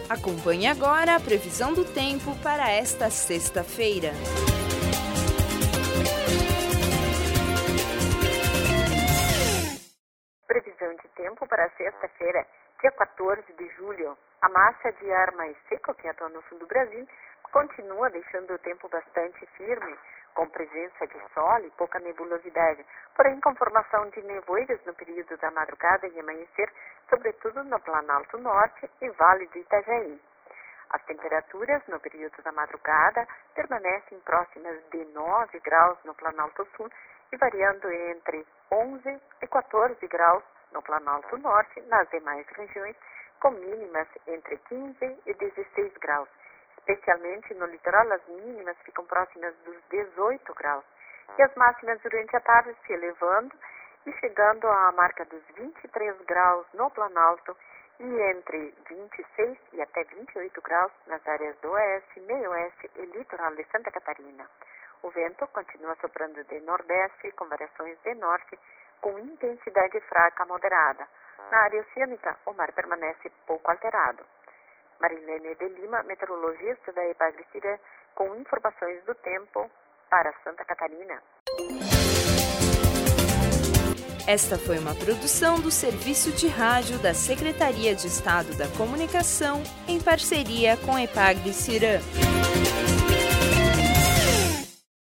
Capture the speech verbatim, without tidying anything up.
Acompanhe agora a previsão do tempo para esta sexta-feira. Previsão de tempo para sexta-feira, dia quatorze de julho. A massa de ar mais seco que atua no sul do Brasil continua deixando o tempo bastante firme, com presença de sol e pouca nebulosidade, porém com formação de nevoeiros no período da madrugada e amanhecer, sobretudo no Planalto Norte e Vale do Itajaí. As temperaturas no período da madrugada permanecem próximas de nove graus no Planalto Sul e variando entre onze e quatorze graus no Planalto Norte, nas demais regiões, com mínimas entre quinze e dezesseis graus. Especialmente no litoral, as mínimas ficam próximas dos dezoito graus e as máximas durante a tarde se elevando e chegando à marca dos vinte e três graus no Planalto e entre vinte e seis e até vinte e oito graus nas áreas do oeste, meio-oeste e litoral de Santa Catarina. O vento continua soprando de nordeste com variações de norte com intensidade fraca a moderada. Na área oceânica, o mar permanece pouco alterado. Marilene de Lima, meteorologista da Epagri-Cirã, com informações do tempo para Santa Catarina. Esta foi uma produção do Serviço de Rádio da Secretaria de Estado da Comunicação, em parceria com a Epagri-Cirã.